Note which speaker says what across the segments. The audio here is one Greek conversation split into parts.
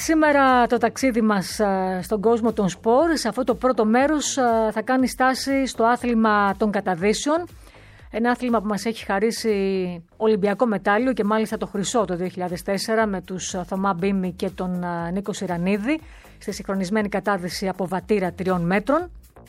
Speaker 1: σήμερα το ταξίδι μας στον κόσμο των σπορ, σε αυτό το πρώτο μέρος θα κάνει στάση στο άθλημα των καταδύσεων. Ένα άθλημα που μας έχει χαρίσει Ολυμπιακό μετάλλιο και μάλιστα το χρυσό το 2004 με τους Θωμά Μπίμη και τον Νίκο Σιρανίδη στη συγχρονισμένη κατάδυση από βατήρα 3 μέτρων.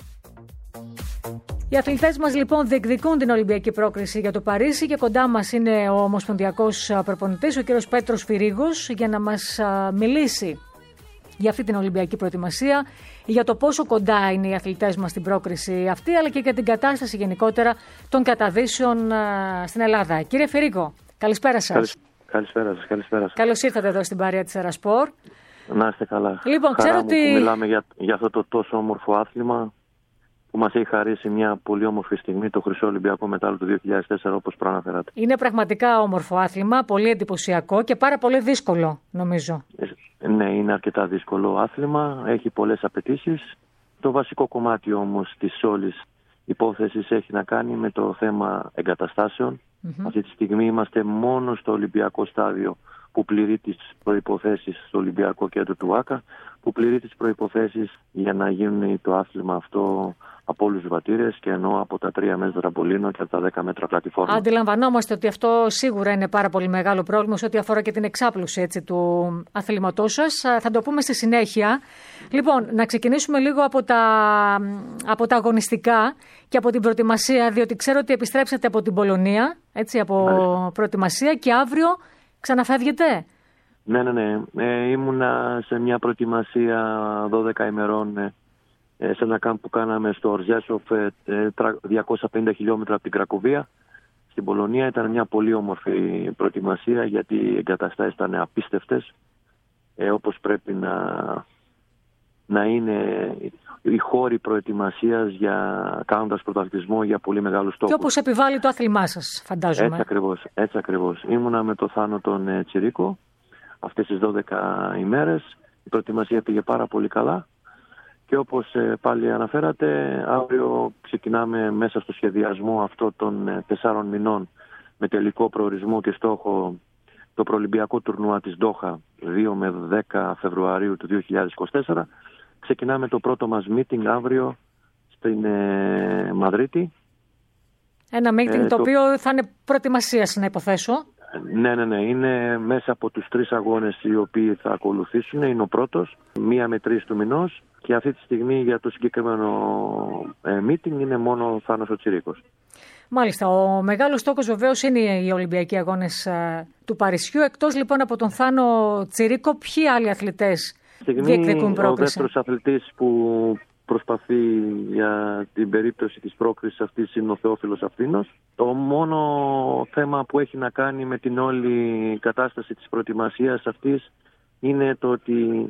Speaker 1: Οι αθλητές μας λοιπόν διεκδικούν την Ολυμπιακή πρόκριση για το Παρίσι και κοντά μας είναι ο ομοσπονδιακός προπονητής, ο κύριος Πέτρος Φυρίγος, για να μας μιλήσει για αυτή την Ολυμπιακή προετοιμασία, για το πόσο κοντά είναι οι αθλητές μας στην πρόκριση αυτή, αλλά και για την κατάσταση γενικότερα των καταδύσεων στην Ελλάδα. Κύριε Φυρίγο, καλησπέρα σας.
Speaker 2: Καλησπέρα σας.
Speaker 1: Καλώς ήρθατε εδώ στην παρέα της Ερασπορ.
Speaker 2: Να είστε καλά.
Speaker 1: Λοιπόν, ξέρω ότι
Speaker 2: μιλάμε για αυτό το τόσο όμορφο άθλημα που μας έχει χαρίσει μια πολύ όμορφη στιγμή, το χρυσό Ολυμπιακό μετάλλιο του 2004, όπως προαναφέρατε.
Speaker 1: Είναι πραγματικά όμορφο άθλημα, πολύ εντυπωσιακό και πάρα πολύ δύσκολο, νομίζω.
Speaker 2: Ναι, είναι αρκετά δύσκολο άθλημα, έχει πολλές απαιτήσεις. Το βασικό κομμάτι όμως της όλης υπόθεσης έχει να κάνει με το θέμα εγκαταστάσεων. Αυτή τη στιγμή είμαστε μόνο στο Ολυμπιακό στάδιο που πληρεί τις προϋποθέσεις στο Ολυμπιακό κέντρο του ΆΚΑ, που πληρεί τις προϋποθέσεις για να γίνει το άθλημα αυτό από όλους τους βατήρες, και ενώ από τα 3 μέτρα τραμπολίνο και από τα 10 μέτρα πλατφόρμα.
Speaker 1: Αντιλαμβανόμαστε ότι αυτό σίγουρα είναι πάρα πολύ μεγάλο πρόβλημα σε ό,τι αφορά και την εξάπλωση του αθλήματός σας. Θα το πούμε στη συνέχεια. Λοιπόν, να ξεκινήσουμε λίγο από τα αγωνιστικά και από την προετοιμασία, διότι ξέρω ότι επιστρέψατε από την Πολωνία, από προετοιμασία, και αύριο ξαναφεύγετε.
Speaker 2: Ναι. Ήμουνα σε μια προετοιμασία 12 ημερών σε ένα κάμπ που κάναμε στο Ορζιάσοφ, 250 χιλιόμετρα από την Κρακοβία στην Πολωνία. Ήταν μια πολύ όμορφη προετοιμασία, γιατί οι εγκαταστάσεις ήταν απίστευτες, όπως πρέπει να είναι οι χώροι προετοιμασίας κάνοντας πρωταθλητισμό για πολύ μεγάλους στόχους.
Speaker 1: Και όπως επιβάλλει το άθλημά σας, φαντάζομαι.
Speaker 2: Έτσι ακριβώς. Ήμουνα με το Θάνο τον Τσιρίκο αυτές τις 12 ημέρες. Η προετοιμασία πήγε πάρα πολύ καλά. Και όπως πάλι αναφέρατε, αύριο ξεκινάμε μέσα στο σχεδιασμό αυτό των 4 μηνών με τελικό προορισμό και στόχο το προολυμπιακό τουρνουά της Ντόχα 2 με 10 Φεβρουαρίου του 2024. Ξεκινάμε το πρώτο μας meeting αύριο στην Μαδρίτη.
Speaker 1: Ένα meeting το οποίο θα είναι προετοιμασίας, να υποθέσω.
Speaker 2: Ναι. Είναι μέσα από τους 3 αγώνες οι οποίοι θα ακολουθήσουν. Είναι ο πρώτος, 1 με 3 του μηνός. Και αυτή τη στιγμή για το συγκεκριμένο meeting είναι μόνο ο Θάνος ο Τσιρίκος. Μάλιστα.
Speaker 1: Ο μεγάλος στόχος βεβαίως είναι οι Ολυμπιακοί Αγώνες του Παρισιού. Εκτός λοιπόν από τον Θάνο Τσιρίκο, ποιοι άλλοι αθλητές διεκδικούν πρόκριση?
Speaker 2: Ο δεύτερος αθλητής που προσπαθεί για την περίπτωση της πρόκρισης αυτής είναι ο Θεόφιλος Αυτίνος. Το μόνο θέμα που έχει να κάνει με την όλη κατάσταση της προετοιμασίας αυτής είναι το ότι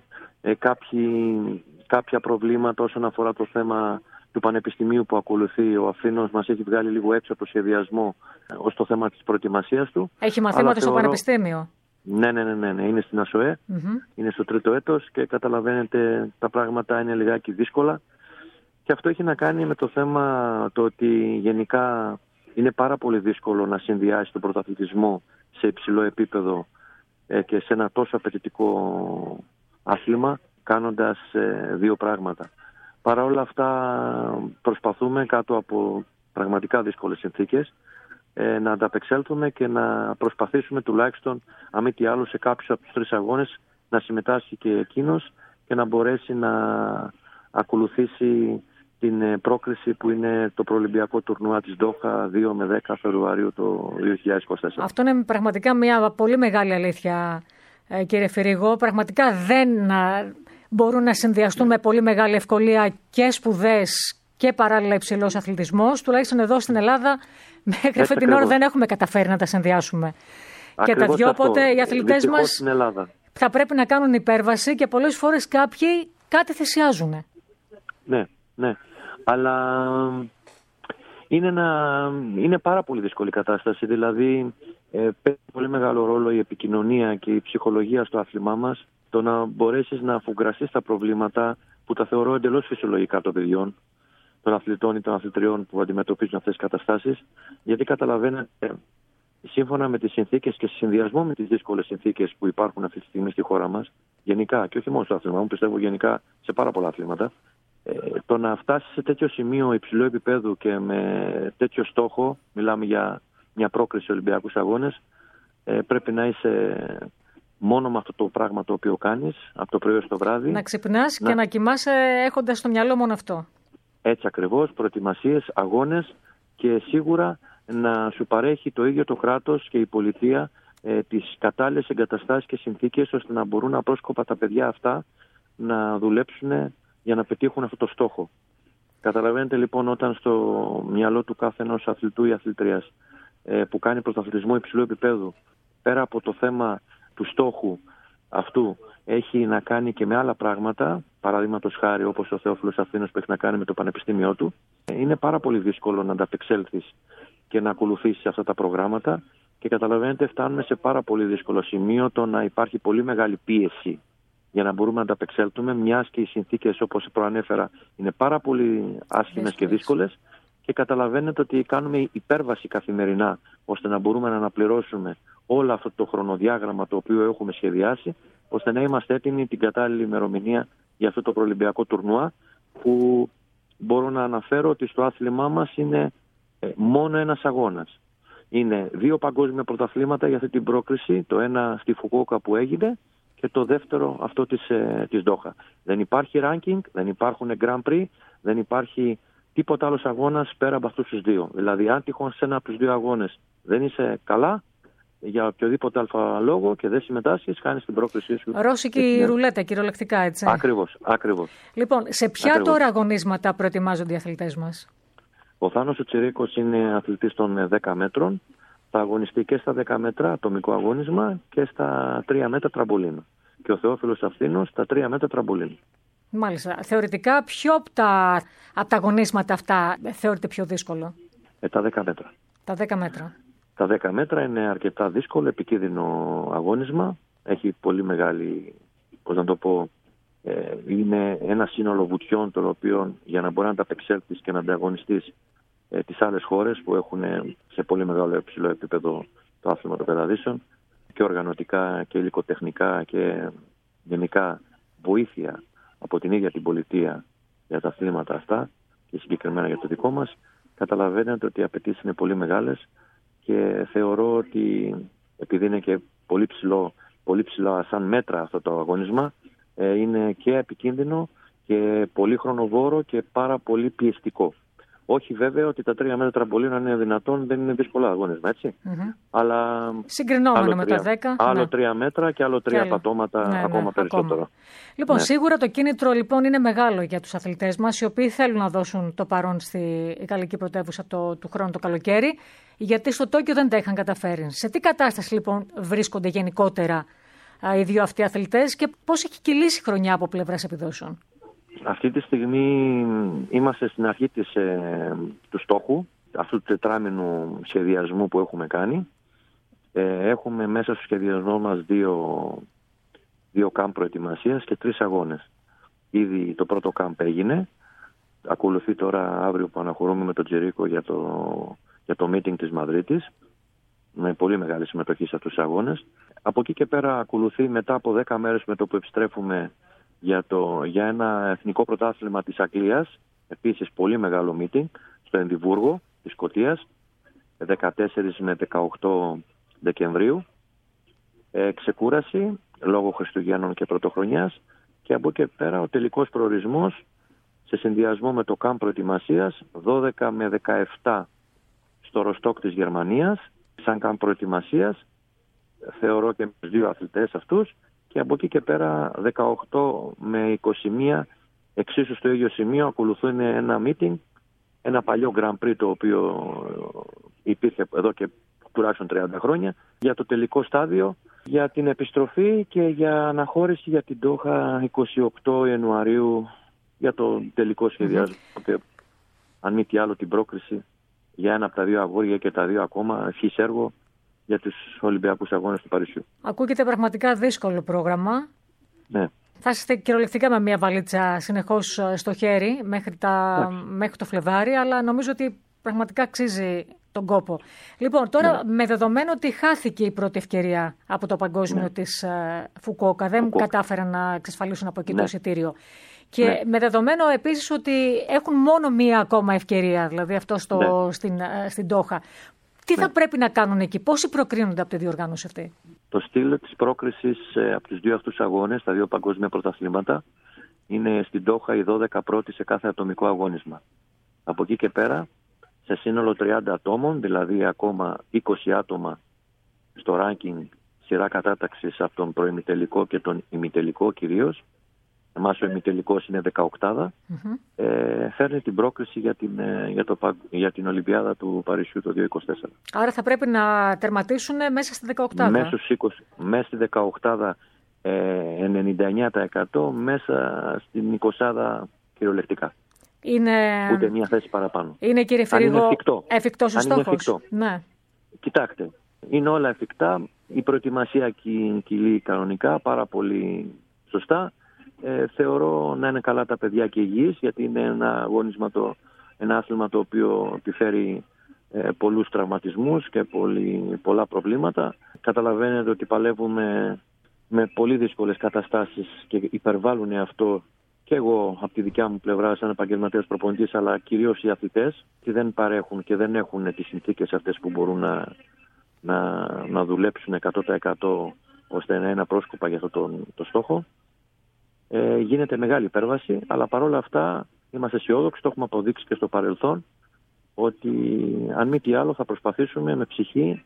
Speaker 2: κάποια προβλήματα όσον αφορά το θέμα του πανεπιστημίου που ακολουθεί ο Αφήνος μας έχει βγάλει λίγο έξω από το σχεδιασμό ως το θέμα της προετοιμασίας του.
Speaker 1: Έχει μαθήματα στο πανεπιστήμιο.
Speaker 2: Ναι. Είναι στην ΑΣΟΕ, είναι στο 3ο έτος και καταλαβαίνετε τα πράγματα είναι λιγάκι δύσκολα. Και αυτό έχει να κάνει με το θέμα το ότι γενικά είναι πάρα πολύ δύσκολο να συνδυάσει τον πρωταθλητισμό σε υψηλό επίπεδο και σε ένα τόσο απαιτητικό άθλημα, κάνοντας 2 πράγματα. Παρά όλα αυτά προσπαθούμε κάτω από πραγματικά δύσκολες συνθήκες να ανταπεξέλθουμε και να προσπαθήσουμε τουλάχιστον, αν μη τι άλλο, σε κάποιους από τους 3 αγώνες να συμμετάσχει και εκείνος και να μπορέσει να ακολουθήσει την πρόκριση που είναι το προολυμπιακό τουρνουά της Ντόχα 2 με 10 Φεβρουαρίου το 2024.
Speaker 1: Αυτό είναι πραγματικά μια πολύ μεγάλη αλήθεια, κύριε Φυρίγο. Πραγματικά δεν μπορούν να συνδυαστούν με πολύ μεγάλη ευκολία και σπουδές και παράλληλα υψηλός αθλητισμός. Τουλάχιστον εδώ στην Ελλάδα μέχρι αυτή την ώρα δεν έχουμε καταφέρει να τα συνδυάσουμε.
Speaker 2: Ακριβώς
Speaker 1: και τα δυο,
Speaker 2: αυτό.
Speaker 1: Οπότε οι αθλητές μας θα πρέπει να κάνουν υπέρβαση και πολλές φορές κάποιοι κάτι θυσιάζουν.
Speaker 2: Ναι. Αλλά είναι πάρα πολύ δύσκολη κατάσταση. Δηλαδή παίζει πολύ μεγάλο ρόλο η επικοινωνία και η ψυχολογία στο άθλημά μας. Το να μπορέσεις να αφουγκραστείς τα προβλήματα που τα θεωρώ εντελώς φυσιολογικά των παιδιών, των αθλητών ή των αθλητριών που αντιμετωπίζουν αυτές τις καταστάσεις. Γιατί καταλαβαίνετε, σύμφωνα με τις συνθήκες και σε συνδυασμό με τις δύσκολες συνθήκες που υπάρχουν αυτή τη στιγμή στη χώρα μας, γενικά και όχι μόνο στο άθλημα μου, πιστεύω γενικά σε πάρα πολλά αθλήματα, το να φτάσει σε τέτοιο σημείο υψηλού επίπεδου και με τέτοιο στόχο, μιλάμε για μια πρόκριση Ολυμπιακούς Αγώνες, πρέπει να είσαι μόνο με αυτό το πράγμα το οποίο κάνεις, από το πρωί ως το βράδυ.
Speaker 1: Να ξυπνάς και να κοιμάσαι έχοντας στο μυαλό μόνο αυτό.
Speaker 2: Έτσι ακριβώς, προετοιμασίες, αγώνες και σίγουρα να σου παρέχει το ίδιο το κράτος και η πολιτεία τις κατάλληλες εγκαταστάσεις και συνθήκες ώστε να μπορούν απρόσκοπα τα παιδιά αυτά να δουλέψουν για να πετύχουν αυτό το στόχο. Καταλαβαίνετε λοιπόν, όταν στο μυαλό του κάθε ενός αθλητού ή αθλητρίας που κάνει πρωταθλητισμό υψηλού επίπεδου, πέρα από το θέμα του στόχου αυτού, έχει να κάνει και με άλλα πράγματα, παραδείγματος χάρη όπως ο Θεόφιλος Αθήνος που έχει να κάνει με το πανεπιστήμιό του, είναι πάρα πολύ δύσκολο να ανταπεξέλθεις και να ακολουθήσεις αυτά τα προγράμματα και καταλαβαίνετε, φτάνουμε σε πάρα πολύ δύσκολο σημείο το να υπάρχει πολύ μεγάλη πίεση για να μπορούμε να ανταπεξέλθουμε, μιας και οι συνθήκες όπως προανέφερα είναι πάρα πολύ άσχημες και δύσκολες και καταλαβαίνετε ότι κάνουμε υπέρβαση καθημερινά ώστε να μπορούμε να αναπληρώσουμε όλο αυτό το χρονοδιάγραμμα το οποίο έχουμε σχεδιάσει, ώστε να είμαστε έτοιμοι την κατάλληλη ημερομηνία για αυτό το προολυμπιακό τουρνουά, που μπορώ να αναφέρω ότι στο άθλημά μας είναι μόνο ένας αγώνας. Είναι 2 παγκόσμια πρωταθλήματα για αυτή την πρόκριση, το ένα στη Φουκουόκα που έγινε και το δεύτερο αυτό της Ντόχα. Δεν υπάρχει ranking, δεν υπάρχουν Grand Prix, δεν υπάρχει τίποτα άλλος αγώνας πέρα από αυτούς τους 2. Δηλαδή αν τυχόν σε ένα από τους 2 αγώνες δεν είσαι καλά, για οποιοδήποτε αλφα λόγο και δεν συμμετάσχεις, κάνεις την πρόκλησή σου.
Speaker 1: Ρώσικη ρουλέτα, κυριολεκτικά, έτσι.
Speaker 2: Ακριβώς.
Speaker 1: Λοιπόν, σε ποια τώρα αγωνίσματα προετοιμάζονται οι αθλητές μας?
Speaker 2: Ο Θάνος ο Τσιρίκος είναι αθλητής των 10 μέτρων. Θα αγωνιστεί και στα 10 μέτρα ατομικό αγώνισμα και στα 3 μέτρα τραμπολίνο. Και ο Θεόφιλος Αυθήνος στα 3 μέτρα τραμπολίνο. Μάλιστα.
Speaker 1: Θεωρητικά, ποιο από τα αγωνίσματα αυτά θεωρείται πιο δύσκολο?
Speaker 2: Τα 10 μέτρα.
Speaker 1: Τα 10 μέτρα.
Speaker 2: Τα 10 μέτρα είναι αρκετά δύσκολο, επικίνδυνο αγώνισμα. Έχει πολύ μεγάλη, πώς να το πω, είναι ένα σύνολο βουτιών, το οποίο για να μπορεί να ανταπεξέλθεις και να ανταγωνιστείς τις άλλες χώρες που έχουν σε πολύ μεγάλο υψηλό επίπεδο το άθλημα των πεδαδίσεων και οργανωτικά και υλικοτεχνικά και γενικά βοήθεια από την ίδια την πολιτεία για τα αθλήματα αυτά και συγκεκριμένα για το δικό μας, καταλαβαίνετε ότι οι απαιτήσεις είναι πολύ μεγάλες και θεωρώ ότι επειδή είναι και πολύ ψηλό σαν μέτρα αυτό το αγώνισμα, είναι και επικίνδυνο και πολύ χρονοβόρο και πάρα πολύ πιεστικό. Όχι βέβαια ότι τα 3 μέτρα τραμπολίνο είναι δυνατόν, δεν είναι δύσκολο αγώνισμα, έτσι. Αλλά
Speaker 1: συγκρινόμενο με τα 10.
Speaker 2: Άλλο 3 μέτρα και άλλο 3 πατώματα ακόμα περισσότερο.
Speaker 1: Λοιπόν, σίγουρα το κίνητρο λοιπόν είναι μεγάλο για τους αθλητές μας, οι οποίοι θέλουν να δώσουν το παρόν στη γαλλική πρωτεύουσα του χρόνου το καλοκαίρι, γιατί στο Τόκιο δεν τα είχαν καταφέρει. Σε τι κατάσταση λοιπόν βρίσκονται γενικότερα οι 2 αυτοί αθλητές και πώς έχει κυλήσει η χρονιά από πλευράς επιδόσεων?
Speaker 2: Αυτή τη στιγμή είμαστε στην αρχή του στόχου, αυτού του τετράμινου σχεδιασμού που έχουμε κάνει. Έχουμε μέσα στο σχεδιασμό μας 2 κάμπ προετοιμασίας και 3 αγώνες. Ήδη το πρώτο κάμπ έγινε. Ακολουθεί τώρα αύριο που αναχωρούμε με τον Τζερίκο για το meeting της Μαδρίτης, με πολύ μεγάλη συμμετοχή σε αυτούς τους αγώνες. Από εκεί και πέρα ακολουθεί μετά από 10 μέρες με το που επιστρέφουμε για ένα εθνικό πρωτάθλημα της Αγγλίας, επίσης πολύ μεγάλο meeting στο Εδιμβούργο της Σκωτίας, 14 με 18 Δεκεμβρίου. Ξεκούραση λόγω Χριστουγέννων και Πρωτοχρονιάς και από εκεί και πέρα ο τελικός προορισμός σε συνδυασμό με το κάμπ προετοιμασίας 12 με 17 στο Ροστόκ της Γερμανίας σαν κάμπ προετοιμασίας, θεωρώ και με τους 2 αθλητές αυτούς, και από εκεί και πέρα 18 με 21 εξίσου στο ίδιο σημείο ακολουθούν ένα meeting, ένα παλιό Grand Prix το οποίο υπήρχε εδώ και τουλάχιστον 30 χρόνια, για το τελικό στάδιο, για την επιστροφή και για αναχώρηση για την Ντόχα 28 Ιανουαρίου για το τελικό σχεδιασμό και αν μη τι άλλο την πρόκριση για ένα από τα 2 αγόρια και τα 2 ακόμα ευχής έργο για τους Ολυμπιακούς Αγώνες του Παρισιού.
Speaker 1: Ακούγεται πραγματικά δύσκολο πρόγραμμα.
Speaker 2: Ναι.
Speaker 1: Θα είστε κυριολεκτικά με μια βαλίτσα συνεχώς στο χέρι μέχρι το Φλεβάρι, αλλά νομίζω ότι πραγματικά αξίζει τον κόπο. Λοιπόν, τώρα με δεδομένο ότι χάθηκε η πρώτη ευκαιρία από το παγκόσμιο της Φουκουόκα, δεν κατάφεραν να εξασφαλίσουν από εκεί το εισιτήριο. Και με δεδομένο επίσης ότι έχουν μόνο μία ακόμα ευκαιρία, δηλαδή αυτό στην Ντόχα. Τι θα πρέπει να κάνουν εκεί, πόσοι προκρίνονται από τη διοργάνωση αυτή?
Speaker 2: Το στυλ της πρόκρισης από τους δύο αυτούς αγώνες, τα δύο παγκόσμια πρωταθλήματα, είναι στην Ντόχα οι 12 πρώτοι σε κάθε ατομικό αγώνισμα. Από εκεί και πέρα, σε σύνολο 30 ατόμων, δηλαδή ακόμα 20 άτομα στο ranking σειρά κατάταξης από τον προημιτελικό και τον ημιτελικό κυρίως, εμάς ο ημιτελικός είναι 18, φέρνει την πρόκριση για την Ολυμπιάδα του Παρισιού το 2024.
Speaker 1: Άρα θα πρέπει να τερματίσουν μέσα στη 18.
Speaker 2: Μέσα στη 18 99%, μέσα στην 20 κυριολεκτικά. Ούτε μια θέση παραπάνω.
Speaker 1: Είναι, κύριε Φυρίγο, εφικτός ο στόχος?
Speaker 2: Ναι. Κοιτάξτε, είναι όλα εφικτά. Η προετοιμασία κυλεί κανονικά, πάρα πολύ σωστά. Θεωρώ να είναι καλά τα παιδιά και υγιείς, γιατί είναι ένα άθλημα το οποίο επιφέρει πολλούς τραυματισμούς και πολλά προβλήματα. Καταλαβαίνετε ότι παλεύουμε με πολύ δύσκολες καταστάσεις και υπερβάλλουν αυτό και εγώ από τη δικιά μου πλευρά σαν επαγγελματίας προπονητής, αλλά κυρίως οι αθλητές, και δεν παρέχουν και δεν έχουν τις συνθήκες αυτές που μπορούν να δουλέψουν 100% ώστε να είναι πρόσκοπα για αυτό το στόχο. Γίνεται μεγάλη υπέρβαση, αλλά παρόλα αυτά είμαστε αισιόδοξοι, το έχουμε αποδείξει και στο παρελθόν, ότι αν μη τι άλλο θα προσπαθήσουμε με ψυχή,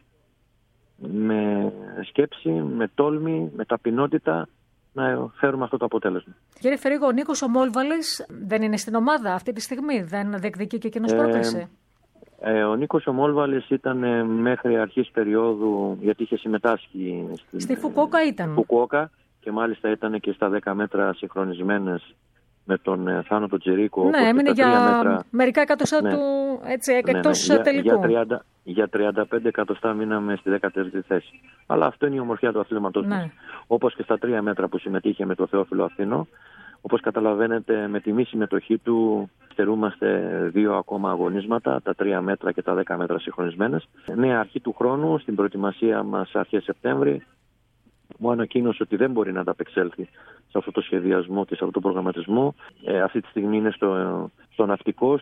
Speaker 2: με σκέψη, με τόλμη, με ταπεινότητα να φέρουμε αυτό το αποτέλεσμα.
Speaker 1: Κύριε Φυρίγο, ο Νίκος ο Μόλβαλης δεν είναι στην ομάδα αυτή τη στιγμή, δεν διεκδικεί και εκείνος πρόκριση?
Speaker 2: Ο Νίκος ο Μόλβαλης ήταν μέχρι αρχής περίοδου, γιατί είχε συμμετάσχει
Speaker 1: στη Φουκουόκα
Speaker 2: Φουκουόκα, και μάλιστα ήταν και στα 10 μέτρα συγχρονισμένες με τον Θάνο τον Τζερίκο.
Speaker 1: Ναι, έμεινε για μερικά εκατοστά του εκτός τελικού.
Speaker 2: Για 35 εκατοστά μείναμε στη 14η θέση. Αλλά αυτό είναι η ομορφιά του αθλήματος μας. Όπως και στα 3 μέτρα που συμμετείχε με τον Θεόφιλο Αθήνο. Όπως καταλαβαίνετε, με τη μη συμμετοχή του στερούμαστε 2 ακόμα αγωνίσματα, τα 3 μέτρα και τα 10 μέτρα συγχρονισμένες. Νέα αρχή του χρόνου, στην προετοιμασία μας αρχές Σεπτέμβρη, μου ανακοίνωσε ότι δεν μπορεί να ανταπεξέλθει σε αυτό το σχεδιασμό και σε αυτό το προγραμματισμό. Αυτή τη στιγμή είναι στο ναυτικό,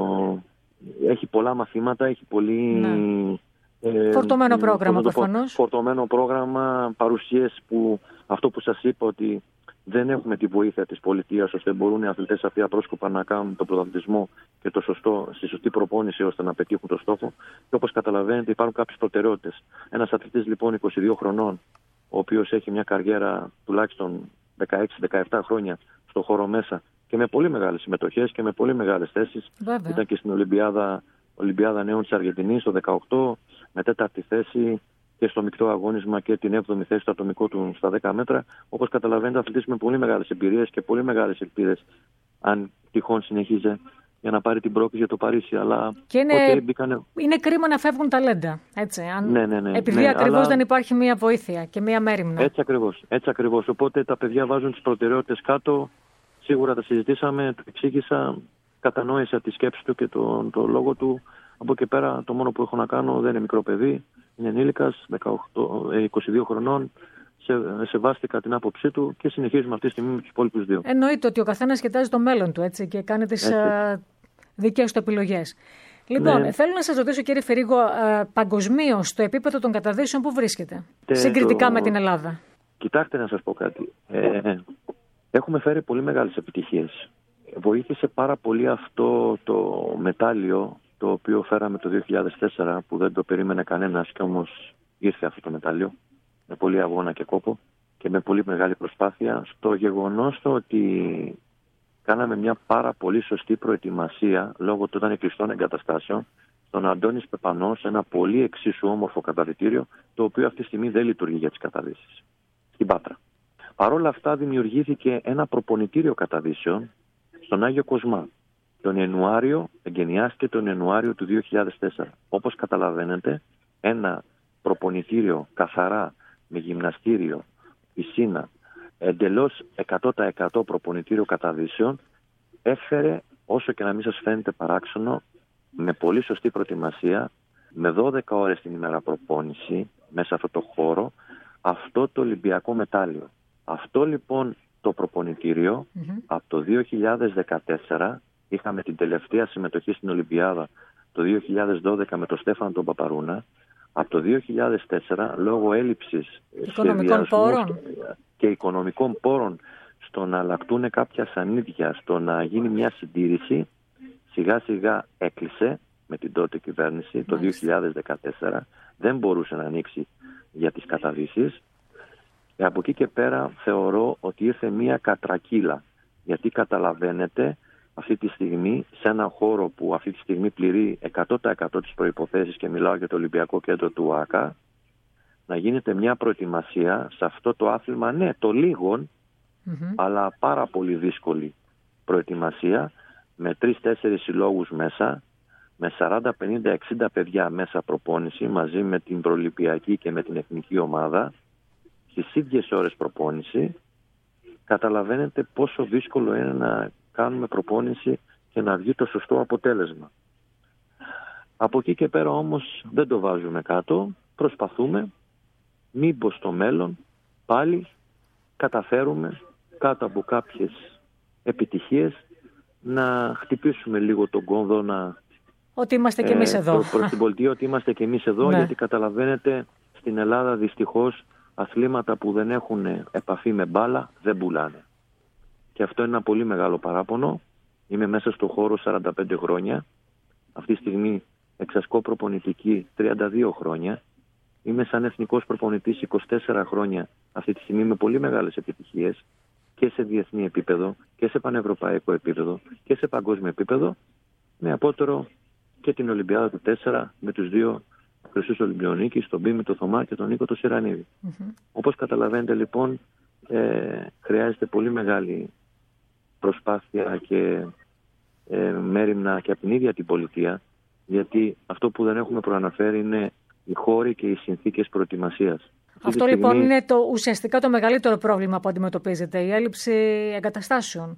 Speaker 2: έχει πολλά μαθήματα, έχει πολύ
Speaker 1: φορτωμένο πρόγραμμα προφανώς.
Speaker 2: Φορτωμένο πρόγραμμα, παρουσίες που αυτό που σας είπα, ότι δεν έχουμε τη βοήθεια της πολιτείας ώστε μπορούν οι αθλητές αυτοί απρόσκοπα να κάνουν τον πρωταθλητισμό και στη σωστή προπόνηση ώστε να πετύχουν το στόχο. Και όπως καταλαβαίνετε υπάρχουν κάποιες προτεραιότητες. Ένας αθλητής λοιπόν 22 χρονών, ο οποίος έχει μια καριέρα τουλάχιστον 16-17 χρόνια στο χώρο μέσα και με πολύ μεγάλες συμμετοχές και με πολύ μεγάλες θέσεις.
Speaker 1: Βέβαια.
Speaker 2: Ήταν και στην Ολυμπιάδα Νέων της Αργεντινής το 18 με 4η θέση και στο μεικτό αγώνισμα και την 7η θέση στο ατομικό του στα 10 μέτρα. Όπως καταλαβαίνετε, αθλητής με πολύ μεγάλες εμπειρίες και πολύ μεγάλες ελπίδες, αν τυχόν συνεχίζει, για να πάρει την πρόκληση για το Παρίσι. Αλλά
Speaker 1: και είναι κρίμα να φεύγουν ταλέντα. Έτσι, επειδή ακριβώς δεν υπάρχει μία βοήθεια και μία μέριμνα.
Speaker 2: Έτσι ακριβώς. Οπότε τα παιδιά βάζουν τις προτεραιότητες κάτω. Σίγουρα τα συζητήσαμε, του εξήγησα, κατανόησα τη σκέψη του και το λόγο του. Από εκεί πέρα το μόνο που έχω να κάνω, δεν είναι μικρό παιδί, είναι ενήλικας, 22 χρονών. Σεβάστηκα την άποψή του και συνεχίζουμε αυτή τη στιγμή με τους υπόλοιπους δύο.
Speaker 1: Εννοείται ότι ο καθένας κοιτάζει το μέλλον του, έτσι, και κάνει τις δικές του επιλογές. Λοιπόν, θέλω να σας ρωτήσω, κύριε Φυρίγο, παγκοσμίως το επίπεδο των καταδύσεων που βρίσκεται συγκριτικά με την Ελλάδα?
Speaker 2: Κοιτάξτε να σας πω κάτι. Έχουμε φέρει πολύ μεγάλες επιτυχίες. Βοήθησε πάρα πολύ αυτό το μετάλλιο το οποίο φέραμε το 2004, που δεν το περίμενε κανένας, και όμως ήρθε αυτό το μετάλλιο με πολύ αγώνα και κόπο και με πολύ μεγάλη προσπάθεια, στο γεγονός το ότι κάναμε μια πάρα πολύ σωστή προετοιμασία λόγω των ανεκλειστών εγκαταστάσεων στον Αντώνης Πεπανό, σε ένα πολύ εξίσου όμορφο καταδυτήριο, το οποίο αυτή τη στιγμή δεν λειτουργεί για τις καταδύσεις στην Πάτρα. Παρ' όλα αυτά δημιουργήθηκε ένα προπονητήριο καταδύσεων στον Άγιο Κοσμά. Εγκαινιάστηκε τον Ιανουάριο του 2004. Όπως καταλαβαίνετε, ένα προπονητήριο καθαρά με γυμναστήριο, πισίνα, εντελώς 100% προπονητήριο καταδύσεων, έφερε, όσο και να μην σας φαίνεται παράξενο, με πολύ σωστή προετοιμασία, με 12 ώρες την ημέρα προπόνηση μέσα σε αυτό το χώρο, αυτό το Ολυμπιακό μετάλλιο. Αυτό λοιπόν το προπονητήριο από το 2014, είχαμε την τελευταία συμμετοχή στην Ολυμπιάδα το 2012 με τον Στέφανο τον Παπαρούνα. Από το 2004, λόγω έλλειψης
Speaker 1: οικονομικών πόρων
Speaker 2: και οικονομικών πόρων στο να αλλακτούν κάποια σανίδια, στο να γίνει μια συντήρηση, σιγά σιγά έκλεισε με την τότε κυβέρνηση το 2014. Δεν μπορούσε να ανοίξει για τις καταδύσεις. Από εκεί και πέρα θεωρώ ότι ήρθε μια κατρακύλα. Γιατί καταλαβαίνετε, αυτή τη στιγμή, σε ένα χώρο που αυτή τη στιγμή πληρεί 100% τις προϋποθέσεις, και μιλάω για το Ολυμπιακό Κέντρο του ΟΑΚΑ, να γίνεται μια προετοιμασία σε αυτό το άθλημα, ναι, το λίγον, αλλά πάρα πολύ δύσκολη προετοιμασία, με 3-4 συλλόγους μέσα, με 40, 50, 60 παιδιά μέσα προπόνηση, μαζί με την προολυμπιακή και με την εθνική ομάδα, στις ίδιες ώρες προπόνηση. Καταλαβαίνετε πόσο δύσκολο είναι να κάνουμε προπόνηση και να βγει το σωστό αποτέλεσμα. Από εκεί και πέρα όμως δεν το βάζουμε κάτω, προσπαθούμε μήπως στο μέλλον πάλι καταφέρουμε κάτω από κάποιες επιτυχίες να χτυπήσουμε λίγο τον κόνδο,
Speaker 1: ότι είμαστε και εμείς εδώ.
Speaker 2: Προς την πολιτεία, ότι είμαστε και εμείς εδώ,
Speaker 1: ναι.
Speaker 2: Γιατί καταλαβαίνετε, στην Ελλάδα δυστυχώς αθλήματα που δεν έχουν επαφή με μπάλα δεν πουλάνε. Και αυτό είναι ένα πολύ μεγάλο παράπονο. Είμαι μέσα στο χώρο 45 χρόνια. Αυτή τη στιγμή εξασκώ προπονητική 32 χρόνια. Είμαι σαν εθνικός προπονητής 24 χρόνια. Αυτή τη στιγμή με πολύ μεγάλες επιτυχίες και σε διεθνή επίπεδο και σε πανευρωπαϊκό επίπεδο και σε παγκόσμιο επίπεδο. Με απότερο και την Ολυμπιάδα του 4 με τους 2 χρυσούς Ολυμπιονίκης, τον Μπίμη, τον Θωμά και τον Νίκο τον Σιρανίδη. Όπως καταλαβαίνετε λοιπόν, χρειάζεται πολύ μεγάλη προσπάθεια και μέριμνα και από την ίδια την πολιτεία, γιατί αυτό που δεν έχουμε προαναφέρει είναι οι χώροι και οι συνθήκες προετοιμασίας.
Speaker 1: Αυτό λοιπόν είναι ουσιαστικά το μεγαλύτερο πρόβλημα που αντιμετωπίζετε, η έλλειψη εγκαταστάσεων.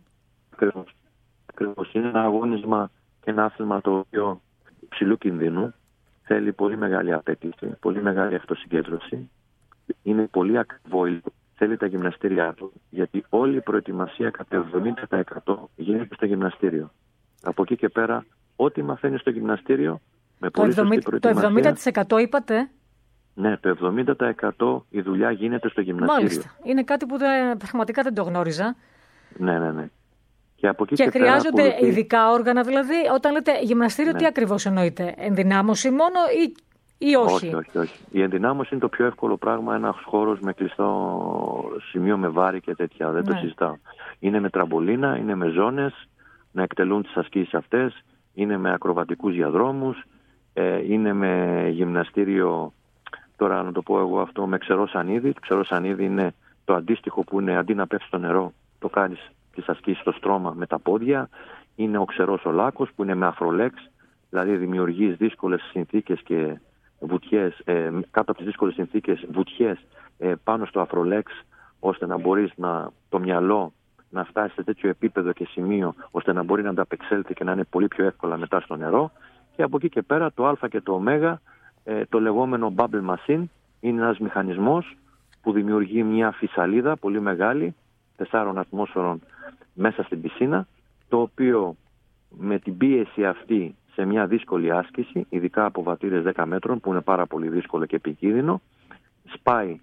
Speaker 2: Ακριβώς. Είναι ένα αγώνισμα και ένα άθλημα το οποίο υψηλού κινδύνου, θέλει πολύ μεγάλη απέτηση, πολύ μεγάλη αυτοσυγκέντρωση, είναι πολύ ακριβόητο, θέλει τα γυμναστήριά του, γιατί όλη η προετοιμασία κατά 70% γίνεται στο γυμναστήριο. Από εκεί και πέρα, ό,τι μαθαίνει στο γυμναστήριο, με πολύ σωστή προετοιμασία.
Speaker 1: Το 70% είπατε?
Speaker 2: Ναι, το 70% η δουλειά γίνεται στο γυμναστήριο.
Speaker 1: Μάλιστα. Είναι κάτι που πραγματικά δεν το γνώριζα.
Speaker 2: Ναι. Και από εκεί
Speaker 1: και χρειάζονται
Speaker 2: πέρα,
Speaker 1: ειδικά όργανα, δηλαδή, όταν λέτε γυμναστήριο, τι ακριβώς εννοείτε? Ενδυνάμωση μόνο ή όχι?
Speaker 2: Όχι. Η ενδυνάμωση είναι το πιο εύκολο πράγμα, ένας χώρος με κλειστό σημείο με βάρη και τέτοια, δεν το συζητάω. Είναι με τραμπολίνα, είναι με ζώνες, να εκτελούν τις ασκήσεις αυτές, είναι με ακροβατικούς διαδρόμους, είναι με γυμναστήριο, τώρα να το πω εγώ αυτό, με ξερό σανίδι. Το ξερό σανίδι είναι το αντίστοιχο που είναι, αντί να πέφτει στο νερό, το κάνεις τις ασκήσεις στο στρώμα με τα πόδια. Είναι ο ξερός ο λάκκος που είναι με αφρολέξ, δηλαδή δημιουργείς δύσκολες συνθήκες και βουτιές, κάτω από τις δύσκολες συνθήκες βουτιές πάνω στο αφρολέξ, ώστε να μπορείς το μυαλό να φτάσει σε τέτοιο επίπεδο και σημείο ώστε να μπορεί να ανταπεξέλθει και να είναι πολύ πιο εύκολα μετά στο νερό. Και από εκεί και πέρα το α και το ω, το λεγόμενο bubble machine, είναι ένας μηχανισμός που δημιουργεί μια φυσαλίδα πολύ μεγάλη 4 ατμόσφαιρων μέσα στην πισίνα, το οποίο με την πίεση αυτή σε μια δύσκολη άσκηση, ειδικά από βατήρες 10 μέτρων που είναι πάρα πολύ δύσκολο και επικίνδυνο, σπάει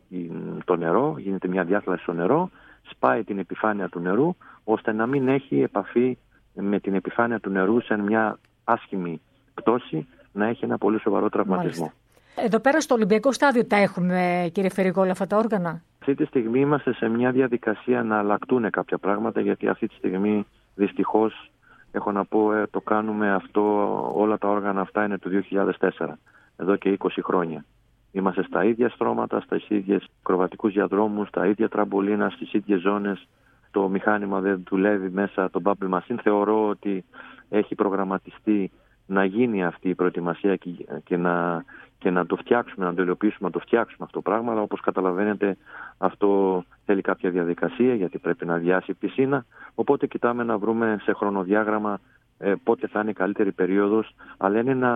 Speaker 2: το νερό, γίνεται μια διάθλαση στο νερό, σπάει την επιφάνεια του νερού, ώστε να μην έχει επαφή με την επιφάνεια του νερού σε μια άσχημη πτώση, να έχει ένα πολύ σοβαρό τραυματισμό.
Speaker 1: Μάλιστα. Εδώ πέρα στο Ολυμπιακό στάδιο τα έχουμε, κύριε Φερριγό, όλα αυτά τα όργανα?
Speaker 2: Αυτή τη στιγμή είμαστε σε μια διαδικασία να αλλακτούν κάποια πράγματα, γιατί αυτή τη στιγμή δυστυχώς έχω να πω το κάνουμε αυτό, όλα τα όργανα αυτά είναι του 2004, εδώ και 20 χρόνια. Είμαστε στα ίδια στρώματα, στις ίδιες ακροβατικούς διαδρόμους, στα ίδια τραμπολίνα, στις ίδιες ζώνες. Το μηχάνημα δεν δουλεύει μέσα, το bubble machine. Θεωρώ ότι έχει προγραμματιστεί να γίνει αυτή η προετοιμασία και να το φτιάξουμε, να το υλοποιήσουμε, να το φτιάξουμε αυτό το πράγμα. Αλλά όπως καταλαβαίνετε, αυτό θέλει κάποια διαδικασία, γιατί πρέπει να αδειάσει η πισίνα. Οπότε κοιτάμε να βρούμε σε χρονοδιάγραμμα πότε θα είναι η καλύτερη περίοδος. Αλλά είναι ένα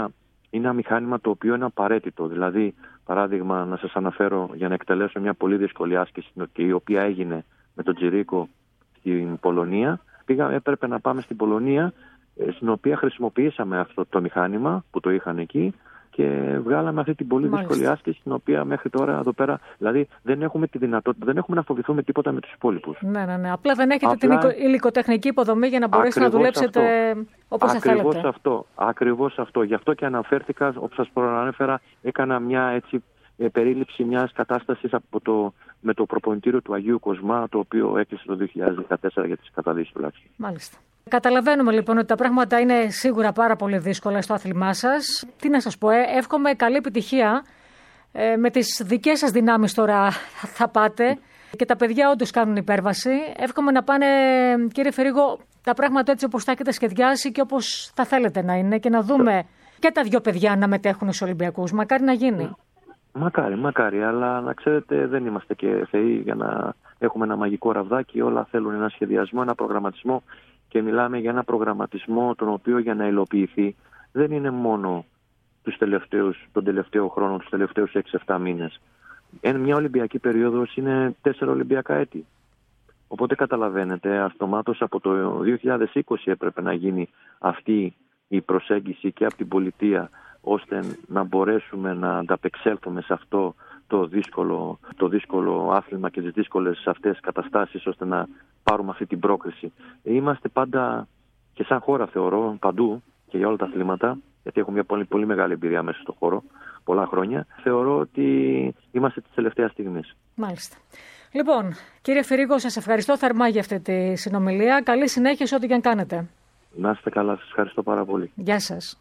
Speaker 2: είναι ένα μηχάνημα το οποίο είναι απαραίτητο. Δηλαδή, παράδειγμα, να σας αναφέρω για να εκτελέσω μια πολύ δύσκολη άσκηση, η οποία έγινε με τον Τζιρίκο στην Πολωνία. Έπρεπε να πάμε στην Πολωνία, στην οποία χρησιμοποιήσαμε αυτό το μηχάνημα που το είχαν εκεί και βγάλαμε αυτή την πολύ δύσκολη άσκηση, την οποία μέχρι τώρα εδώ πέρα, δηλαδή δεν έχουμε τη δυνατότητα, δεν έχουμε να φοβηθούμε τίποτα με τους υπόλοιπους.
Speaker 1: Ναι. Απλά δεν έχετε την υλικοτεχνική υποδομή για να μπορέσετε να δουλέψετε όπως θα θέλετε.
Speaker 2: Ακριβώς αυτό. Γι' αυτό και αναφέρθηκα, όπως σας προανέφερα, έκανα μια έτσι περίληψη μιας κατάστασης με το προπονητήριο του Αγίου Κοσμά, το οποίο έκλεισε το 2014 για τις καταδύσεις τουλάχιστον.
Speaker 1: Μάλιστα. Καταλαβαίνουμε λοιπόν ότι τα πράγματα είναι σίγουρα πάρα πολύ δύσκολα στο άθλημά σας. Τι να σας πω, εύχομαι καλή επιτυχία. Με τις δικές σας δυνάμεις τώρα θα πάτε και τα παιδιά όντως κάνουν υπέρβαση. Εύχομαι να πάνε, κύριε Φυρίγο, τα πράγματα έτσι όπως τα έχετε σχεδιάσει και όπως θα θέλετε να είναι και να δούμε και τα δυο παιδιά να μετέχουν στους Ολυμπιακούς. Μακάρι να γίνει.
Speaker 2: Μακάρι, αλλά να ξέρετε δεν είμαστε και θεοί για να έχουμε ένα μαγικό ραβδάκι. Όλα θέλουν ένα σχεδιασμό, ένα προγραμματισμό και μιλάμε για ένα προγραμματισμό τον οποίο για να υλοποιηθεί δεν είναι μόνο τον τελευταίο χρόνο, τους τελευταίους 6-7 μήνες. Μια Ολυμπιακή περίοδος είναι 4 Ολυμπιακά έτη. Οπότε καταλαβαίνετε, αυτομάτως από το 2020 έπρεπε να γίνει αυτή η προσέγγιση και από την πολιτεία, ώστε να μπορέσουμε να ανταπεξέλθουμε σε αυτό το δύσκολο άθλημα και τις δύσκολες αυτές καταστάσεις, ώστε να πάρουμε αυτή την πρόκριση. Είμαστε πάντα και σαν χώρα, θεωρώ, παντού και για όλα τα αθλήματα, γιατί έχω μια πολύ, πολύ μεγάλη εμπειρία μέσα στον χώρο, πολλά χρόνια, θεωρώ ότι είμαστε της τελευταίας στιγμής.
Speaker 1: Μάλιστα. Λοιπόν, κύριε Φυρίγο, σας ευχαριστώ θερμά για αυτή τη συνομιλία. Καλή συνέχεια σε ό,τι και αν κάνετε.
Speaker 2: Να είστε καλά, σας ευχαριστώ πάρα πολύ.
Speaker 1: Γεια σας.